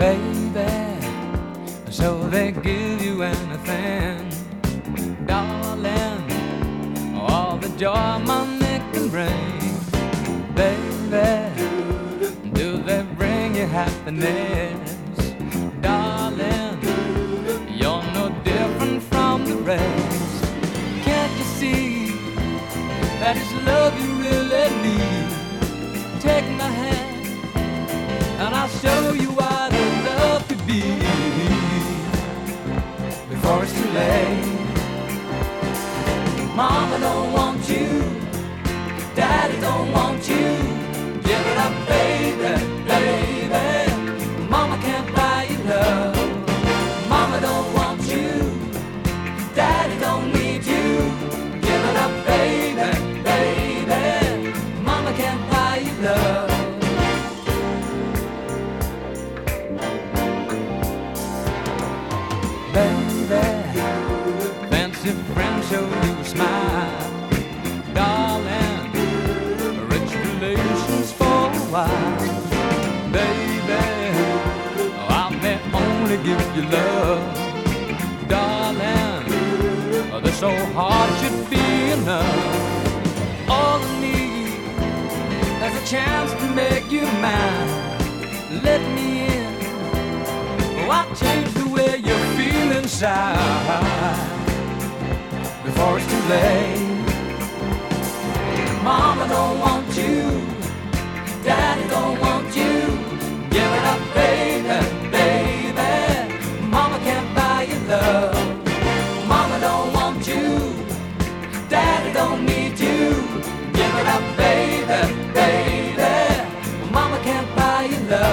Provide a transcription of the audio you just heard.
baby, so they give you anything, darling, all the joy money can bring. Baby, do they bring you happiness, darling, you're no different from the rest. Can't you see that it's love you really need? Take my hand and I'll show you what love could be before it's too late. Mama don't want you, Daddy don't want you. Give it up, baby, baby. Mama can't buy you love. Mama don't want you, Daddy don't need you. Give it up, baby, baby. Mama can't buy you love. Baby, fancy friends show you a smile, darling, rich relations for a while. Baby, I may only give you love, darling, this old heart should be enough. All I need is a chance to make you mine. Let me in, oh, I'll change the way you feel inside before it's too late. Mama don't want you, Daddy don't want you. Give it up, baby, baby. Mama can't buy you love. Mama don't want you, Daddy don't need you. Give it up, baby, baby. Mama can't buy you love.